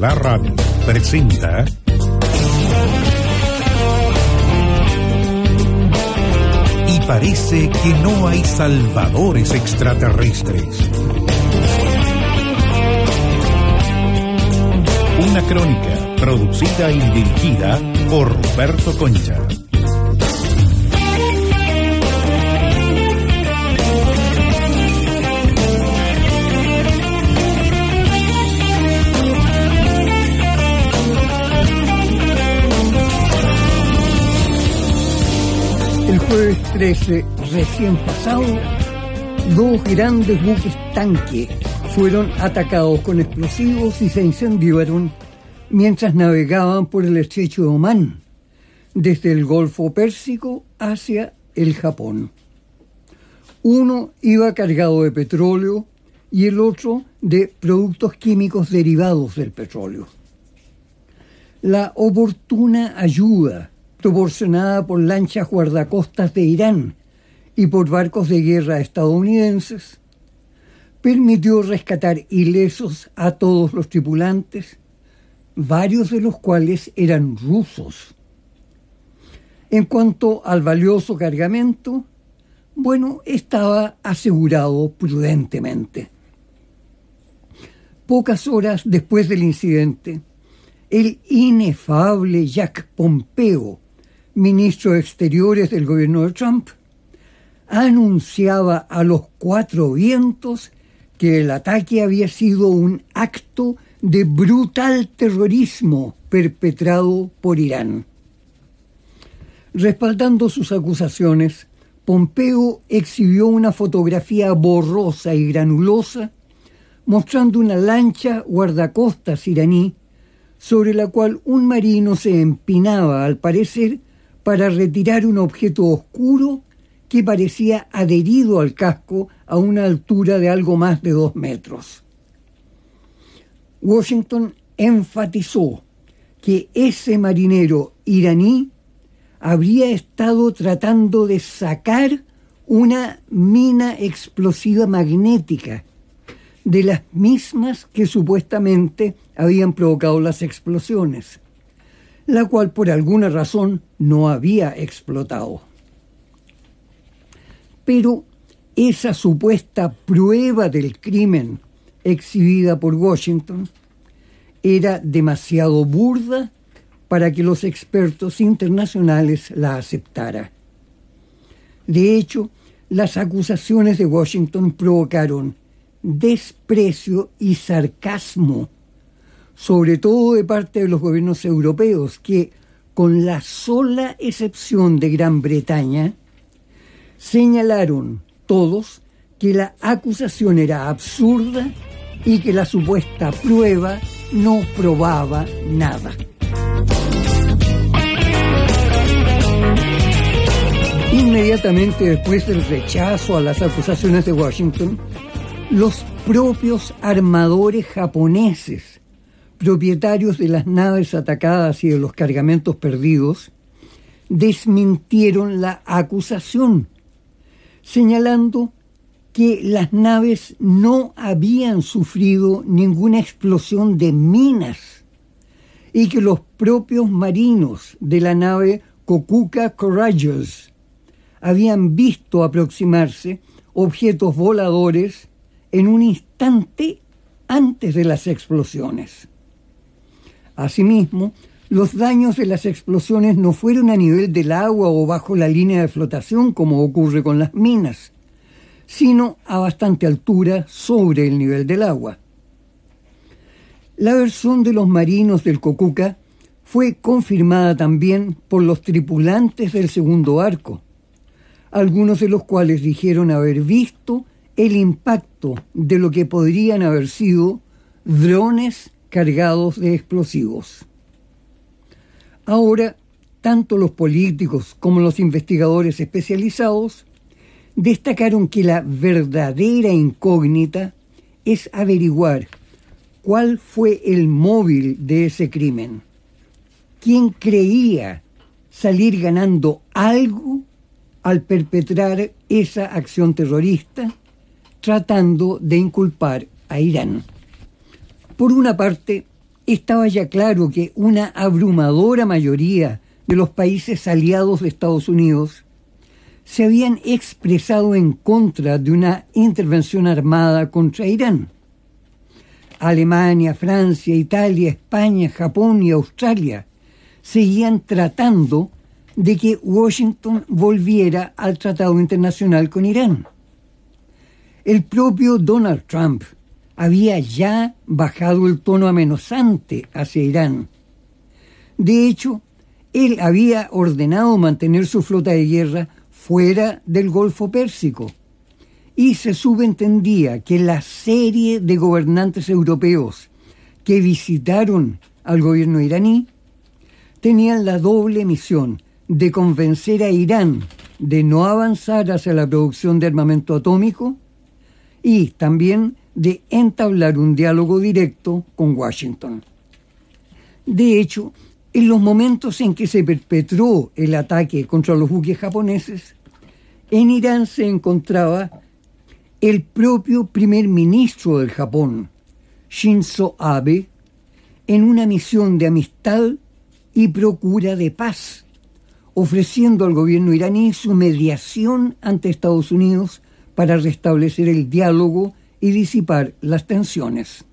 la radio presenta Y parece que no hay salvadores extraterrestres. Una crónica producida y dirigida por Roberto Concha. El jueves 13, recién pasado, dos grandes buques tanque fueron atacados con explosivos y se incendiaron mientras navegaban por el estrecho de Omán, desde el Golfo Pérsico hacia el Japón. Uno iba cargado de petróleo y el otro de productos químicos derivados del petróleo. La oportuna ayuda proporcionada por lanchas guardacostas de Irán y por barcos de guerra estadounidenses, permitió rescatar ilesos a todos los tripulantes, varios de los cuales eran rusos. En cuanto al valioso cargamento, estaba asegurado prudentemente. Pocas horas después del incidente, el inefable Jacques Pompeo, ministro de Exteriores del gobierno de Trump, anunciaba a los cuatro vientos que el ataque había sido un acto de brutal terrorismo perpetrado por Irán. Respaldando sus acusaciones, Pompeo exhibió una fotografía borrosa y granulosa mostrando una lancha guardacostas iraní sobre la cual un marino se empinaba, al parecer, para retirar un objeto oscuro que parecía adherido al casco a una altura de algo más de 2 metros. Washington enfatizó que ese marinero iraní habría estado tratando de sacar una mina explosiva magnética, de las mismas que supuestamente habían provocado las explosiones, la cual por alguna razón no había explotado. Pero esa supuesta prueba del crimen exhibida por Washington era demasiado burda para que los expertos internacionales la aceptaran. De hecho, las acusaciones de Washington provocaron desprecio y sarcasmo, sobre todo de parte de los gobiernos europeos, que, con la sola excepción de Gran Bretaña, señalaron todos que la acusación era absurda y que la supuesta prueba no probaba nada. Inmediatamente después del rechazo a las acusaciones de Washington, los propios armadores japoneses, propietarios de las naves atacadas y de los cargamentos perdidos, desmintieron la acusación, señalando que las naves no habían sufrido ninguna explosión de minas y que los propios marinos de la nave Kokuka Courageous habían visto aproximarse objetos voladores en un instante antes de las explosiones. Asimismo, los daños de las explosiones no fueron a nivel del agua o bajo la línea de flotación, como ocurre con las minas, sino a bastante altura sobre el nivel del agua. La versión de los marinos del Kokuka fue confirmada también por los tripulantes del segundo barco, algunos de los cuales dijeron haber visto el impacto de lo que podrían haber sido drones cargados de explosivos. Ahora, tanto los políticos como los investigadores especializados destacaron que la verdadera incógnita es averiguar cuál fue el móvil de ese crimen. ¿Quién creía salir ganando algo al perpetrar esa acción terrorista, tratando de inculpar a Irán? Por una parte, estaba ya claro que una abrumadora mayoría de los países aliados de Estados Unidos se habían expresado en contra de una intervención armada contra Irán. Alemania, Francia, Italia, España, Japón y Australia seguían tratando de que Washington volviera al tratado internacional con Irán. El propio Donald Trump había ya bajado el tono amenazante hacia Irán. De hecho, él había ordenado mantener su flota de guerra fuera del Golfo Pérsico, y se subentendía que la serie de gobernantes europeos que visitaron al gobierno iraní tenían la doble misión de convencer a Irán de no avanzar hacia la producción de armamento atómico y también de entablar un diálogo directo con Washington. De hecho, en los momentos en que se perpetró el ataque contra los buques japoneses, en Irán se encontraba el propio primer ministro del Japón, Shinzo Abe, en una misión de amistad y procura de paz, ofreciendo al gobierno iraní su mediación ante Estados Unidos para restablecer el diálogo y disipar las tensiones.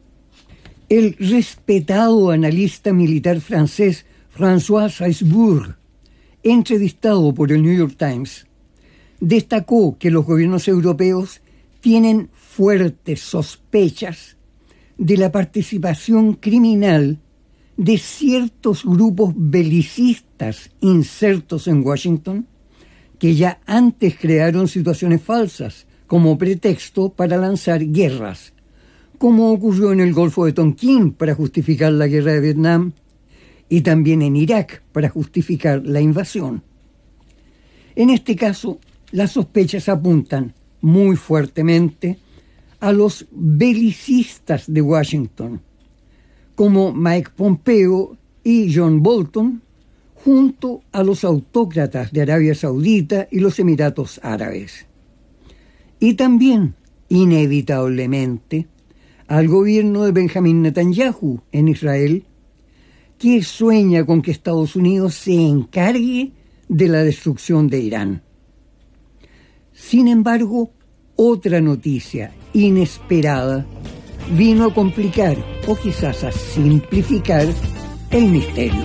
El respetado analista militar francés François Saisbourg, entrevistado por el New York Times, destacó que los gobiernos europeos tienen fuertes sospechas de la participación criminal de ciertos grupos belicistas insertos en Washington, que ya antes crearon situaciones falsas como pretexto para lanzar guerras, como ocurrió en el Golfo de Tonkin para justificar la guerra de Vietnam y también en Irak para justificar la invasión. En este caso, las sospechas apuntan muy fuertemente a los belicistas de Washington, como Mike Pompeo y John Bolton, junto a los autócratas de Arabia Saudita y los Emiratos Árabes. Y también, inevitablemente, al gobierno de Benjamín Netanyahu en Israel, que sueña con que Estados Unidos se encargue de la destrucción de Irán. Sin embargo, otra noticia inesperada vino a complicar, o quizás a simplificar, el misterio.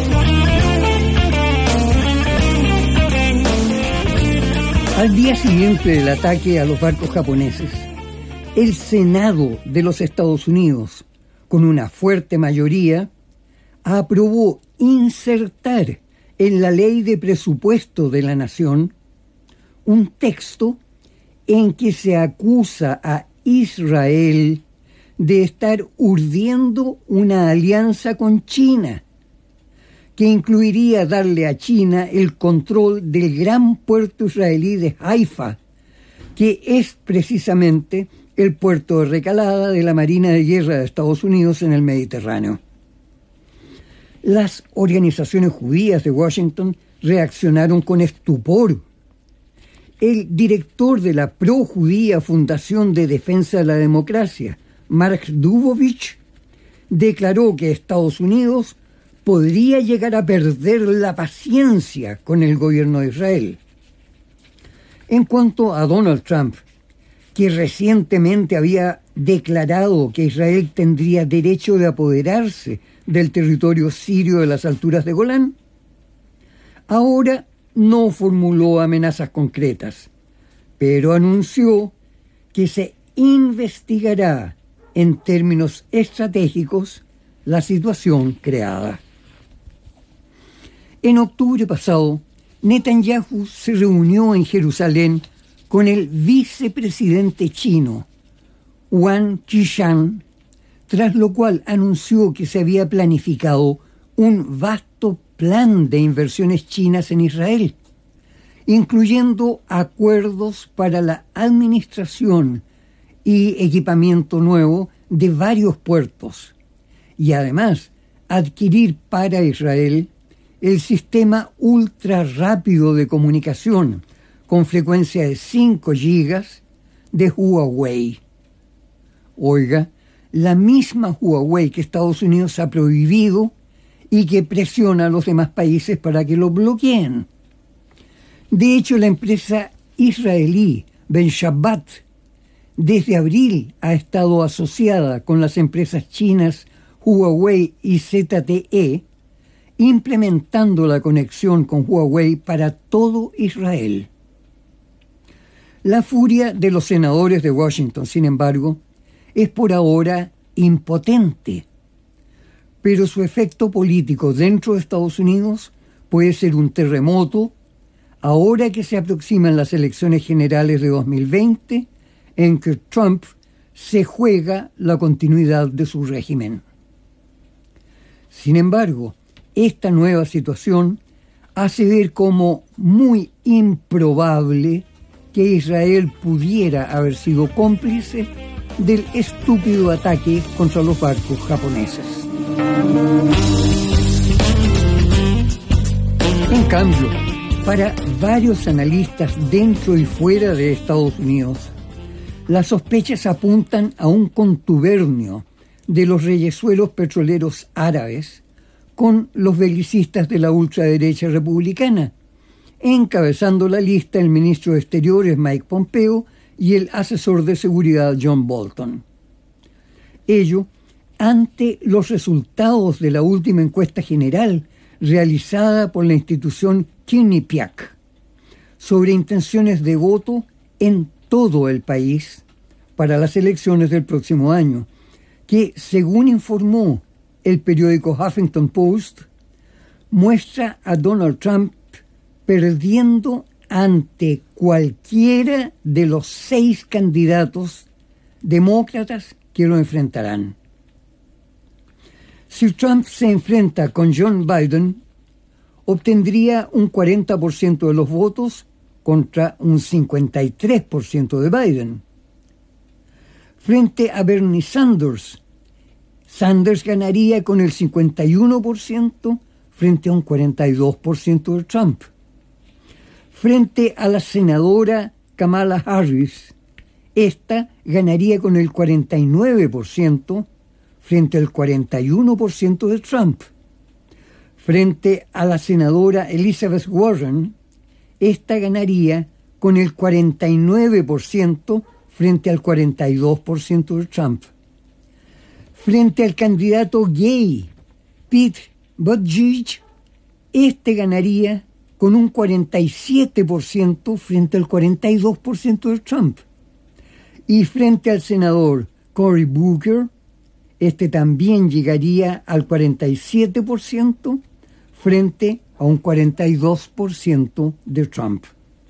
Al día siguiente del ataque a los barcos japoneses, el Senado de los Estados Unidos, con una fuerte mayoría, aprobó insertar en la ley de presupuesto de la nación un texto en que se acusa a Israel de estar urdiendo una alianza con China, que incluiría darle a China el control del gran puerto israelí de Haifa, que es precisamente el puerto de recalada de la Marina de Guerra de Estados Unidos en el Mediterráneo. Las organizaciones judías de Washington reaccionaron con estupor. El director de la pro-judía Fundación de Defensa de la Democracia, Mark Dubovich, declaró que Estados Unidos podría llegar a perder la paciencia con el gobierno de Israel. En cuanto a Donald Trump, que recientemente había declarado que Israel tendría derecho de apoderarse del territorio sirio de las alturas de Golán, ahora no formuló amenazas concretas, pero anunció que se investigará en términos estratégicos la situación creada. En octubre pasado, Netanyahu se reunió en Jerusalén con el vicepresidente chino, Wang Qishan, tras lo cual anunció que se había planificado un vasto plan de inversiones chinas en Israel, incluyendo acuerdos para la administración y equipamiento nuevo de varios puertos, y además adquirir para Israel el sistema ultra rápido de comunicación con frecuencia de 5 gigas de Huawei. Oiga, la misma Huawei que Estados Unidos ha prohibido y que presiona a los demás países para que lo bloqueen. De hecho, la empresa israelí Ben Shabbat desde abril ha estado asociada con las empresas chinas Huawei y ZTE, implementando la conexión con Huawei para todo Israel. La furia de los senadores de Washington, sin embargo, es por ahora impotente, pero su efecto político dentro de Estados Unidos puede ser un terremoto ahora que se aproximan las elecciones generales de 2020, en que Trump se juega la continuidad de su régimen. Sin embargo, esta nueva situación hace ver como muy improbable que Israel pudiera haber sido cómplice del estúpido ataque contra los barcos japoneses. En cambio, para varios analistas dentro y fuera de Estados Unidos, las sospechas apuntan a un contubernio de los reyesuelos petroleros árabes con los belicistas de la ultraderecha republicana, encabezando la lista el ministro de Exteriores Mike Pompeo y el asesor de seguridad John Bolton. Ello ante los resultados de la última encuesta general realizada por la institución Quinnipiac sobre intenciones de voto en todo el país para las elecciones del próximo año, que, según informó el periódico Huffington Post, muestra a Donald Trump perdiendo ante cualquiera de los 6 candidatos demócratas que lo enfrentarán. Si Trump se enfrenta con John Biden, obtendría un 40% de los votos contra un 53% de Biden. Frente a Bernie Sanders, Sanders ganaría con el 51% frente a un 42% de Trump. Frente a la senadora Kamala Harris, esta ganaría con el 49% frente al 41% de Trump. Frente a la senadora Elizabeth Warren, esta ganaría con el 49% frente al 42% de Trump. Frente al candidato gay Pete Buttigieg, este ganaría con un 47% frente al 42% de Trump. Y frente al senador Cory Booker, este también llegaría al 47% frente a un 42% de Trump.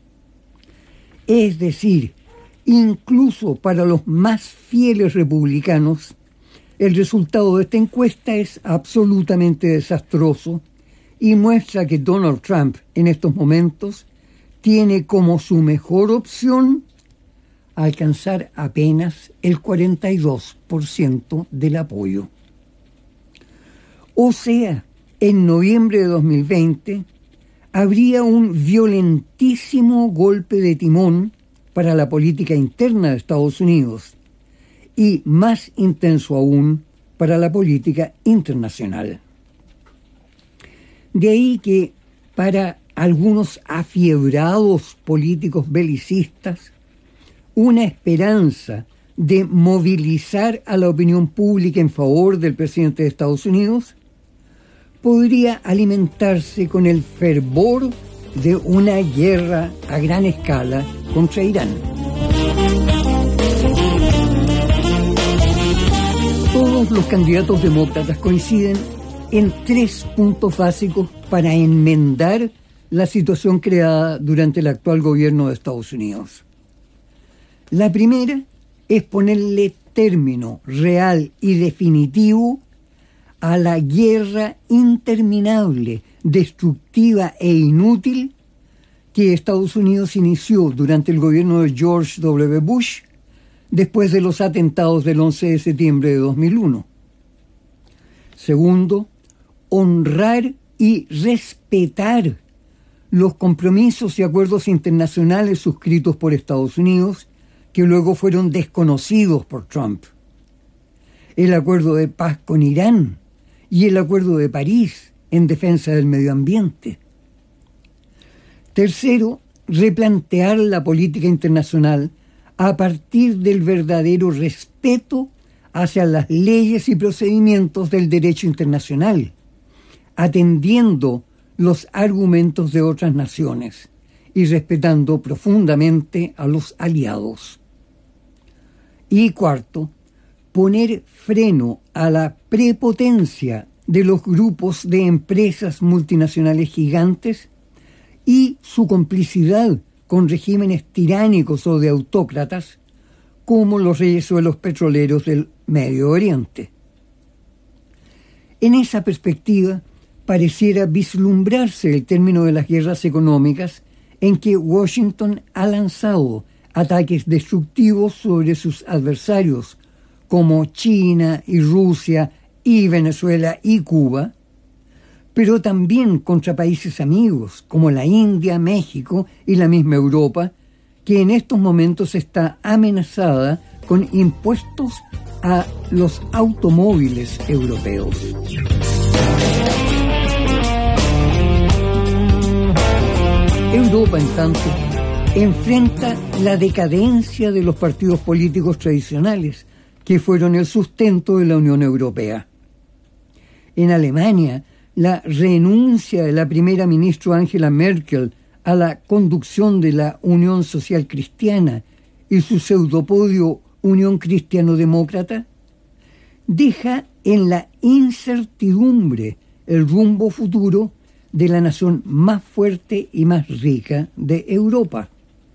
Es decir, incluso para los más fieles republicanos, el resultado de esta encuesta es absolutamente desastroso y muestra que Donald Trump en estos momentos tiene como su mejor opción alcanzar apenas el 42% del apoyo. O sea, en noviembre de 2020 habría un violentísimo golpe de timón para la política interna de Estados Unidos y más intenso aún para la política internacional. De ahí que para algunos afiebrados políticos belicistas, una esperanza de movilizar a la opinión pública en favor del presidente de Estados Unidos podría alimentarse con el fervor de una guerra a gran escala contra Irán. Todos los candidatos demócratas coinciden en 3 puntos básicos para enmendar la situación creada durante el actual gobierno de Estados Unidos. La primera es ponerle término real y definitivo a la guerra interminable, destructiva e inútil que Estados Unidos inició durante el gobierno de George W. Bush después de los atentados del 11 de septiembre de 2001. Segundo, honrar y respetar los compromisos y acuerdos internacionales suscritos por Estados Unidos que luego fueron desconocidos por Trump. el acuerdo de paz con Irán y el acuerdo de París en defensa del medio ambiente. Tercero, replantear la política internacional a partir del verdadero respeto hacia las leyes y procedimientos del derecho internacional, atendiendo los argumentos de otras naciones y respetando profundamente a los aliados. Y cuarto, poner freno a la prepotencia de los grupos de empresas multinacionales gigantes y su complicidad con regímenes tiránicos o de autócratas, como los reyesuelos petroleros del Medio Oriente. En esa perspectiva, pareciera vislumbrarse el término de las guerras económicas en que Washington ha lanzado ataques destructivos sobre sus adversarios, como China y Rusia y Venezuela y Cuba, pero también contra países amigos como la India, México y la misma Europa, que en estos momentos está amenazada con impuestos a los automóviles europeos. Europa, en tanto, enfrenta la decadencia de los partidos políticos tradicionales, que fueron el sustento de la Unión Europea. En Alemania, la renuncia de la primera ministra Angela Merkel a la conducción de la Unión Social Cristiana y su pseudopodio Unión Cristiano-Demócrata deja en la incertidumbre el rumbo futuro de la nación más fuerte y más rica de Europa.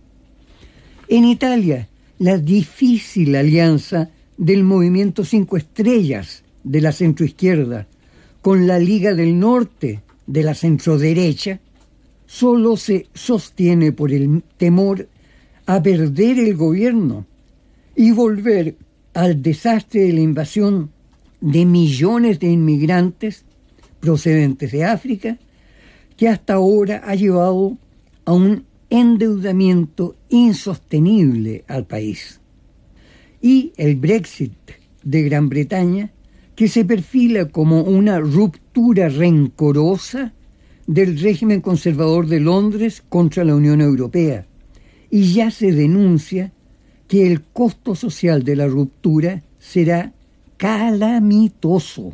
En Italia, la difícil alianza del Movimiento 5 Estrellas de la centroizquierda con la Liga del Norte de la centroderecha solo se sostiene por el temor a perder el gobierno y volver al desastre de la invasión de millones de inmigrantes procedentes de África, que hasta ahora ha llevado a un endeudamiento insostenible al país. Y el Brexit de Gran Bretaña, que se perfila como una ruptura rencorosa del régimen conservador de Londres contra la Unión Europea, y ya se denuncia que el costo social de la ruptura será calamitoso.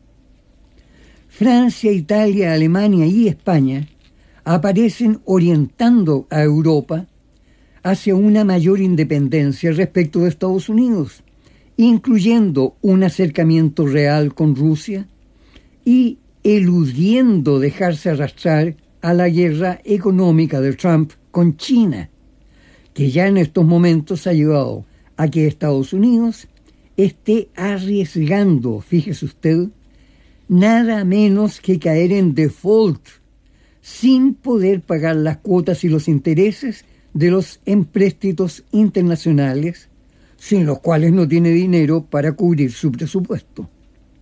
Francia, Italia, Alemania y España aparecen orientando a Europa hacia una mayor independencia respecto de Estados Unidos, incluyendo un acercamiento real con Rusia y eludiendo dejarse arrastrar a la guerra económica de Trump con China, que ya en estos momentos ha llevado a que Estados Unidos esté arriesgando, fíjese usted, nada menos que caer en default, sin poder pagar las cuotas y los intereses de los empréstitos internacionales, sin los cuales no tiene dinero para cubrir su presupuesto.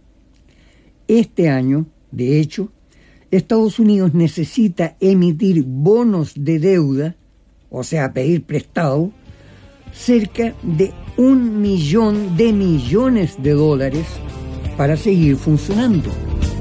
Este año, de hecho, Estados Unidos necesita emitir bonos de deuda, o sea, pedir prestado, cerca de 1 millón de millones de dólares para seguir funcionando.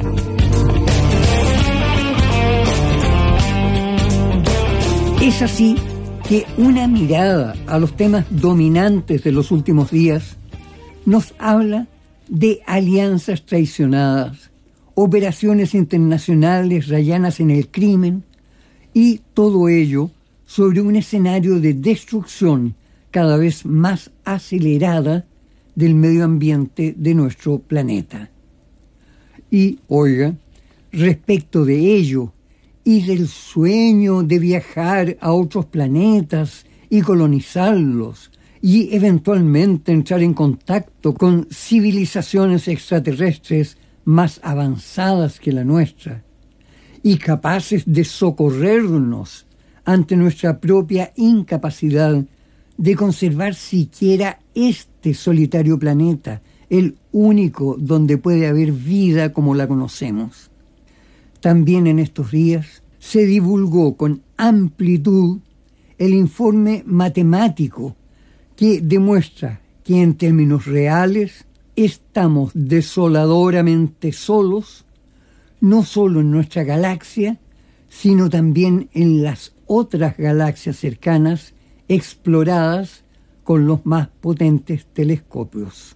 Es así que una mirada a los temas dominantes de los últimos días nos habla de alianzas traicionadas, operaciones internacionales rayanas en el crimen y todo ello sobre un escenario de destrucción cada vez más acelerada del medio ambiente de nuestro planeta. Y, oiga, respecto de ello y del sueño de viajar a otros planetas y colonizarlos y eventualmente entrar en contacto con civilizaciones extraterrestres más avanzadas que la nuestra y capaces de socorrernos ante nuestra propia incapacidad de conservar siquiera este solitario planeta, el único donde puede haber vida como la conocemos. También en estos días se divulgó con amplitud el informe matemático que demuestra que en términos reales estamos desoladoramente solos, no solo en nuestra galaxia, sino también en las otras galaxias cercanas exploradas con los más potentes telescopios.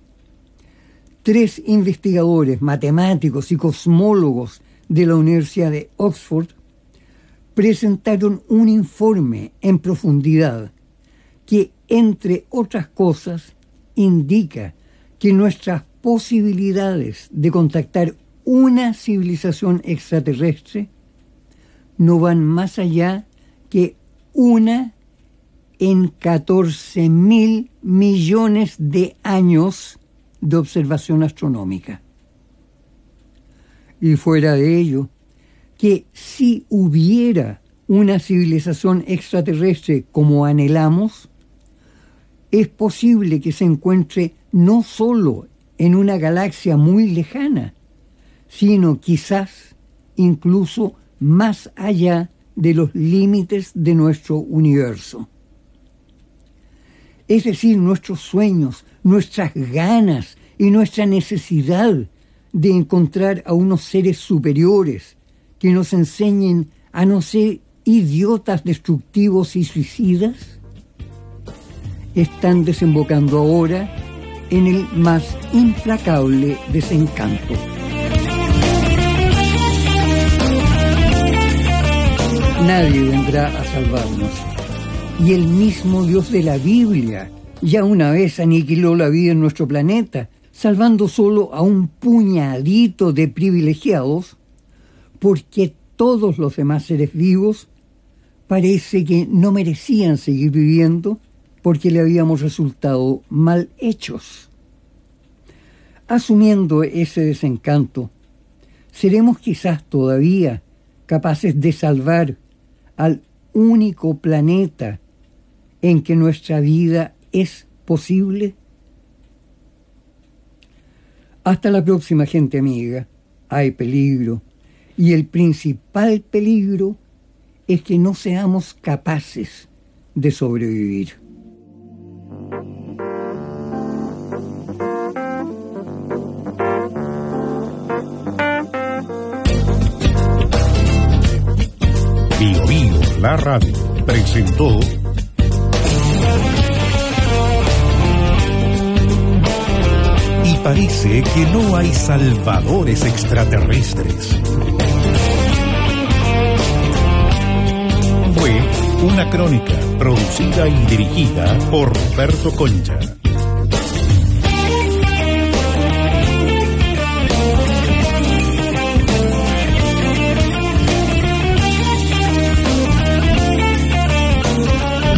3 investigadores, matemáticos y cosmólogos de la Universidad de Oxford presentaron un informe en profundidad que, entre otras cosas, indica que nuestras posibilidades de contactar una civilización extraterrestre no van más allá que 1 en 14.000 millones de años de observación astronómica. Y fuera de ello, que si hubiera una civilización extraterrestre como anhelamos, es posible que se encuentre no solo en una galaxia muy lejana, sino quizás incluso más allá de los límites de nuestro universo. Es decir, nuestros sueños, nuestras ganas y nuestra necesidad de encontrar a unos seres superiores que nos enseñen a no ser idiotas destructivos y suicidas, están desembocando ahora en el más implacable desencanto. Nadie vendrá a salvarnos. Y el mismo Dios de la Biblia ya una vez aniquiló la vida en nuestro planeta, salvando solo a un puñadito de privilegiados, porque todos los demás seres vivos parece que no merecían seguir viviendo porque le habíamos resultado mal hechos. Asumiendo ese desencanto, ¿seremos quizás todavía capaces de salvar al único planeta en que nuestra vida es posible? Hasta la próxima, gente amiga. Hay peligro, y el principal peligro es que no seamos capaces de sobrevivir. Bio Bio, la radio, presentó Y parece que no hay salvadores extraterrestres. Fue una crónica producida y dirigida por Roberto Concha.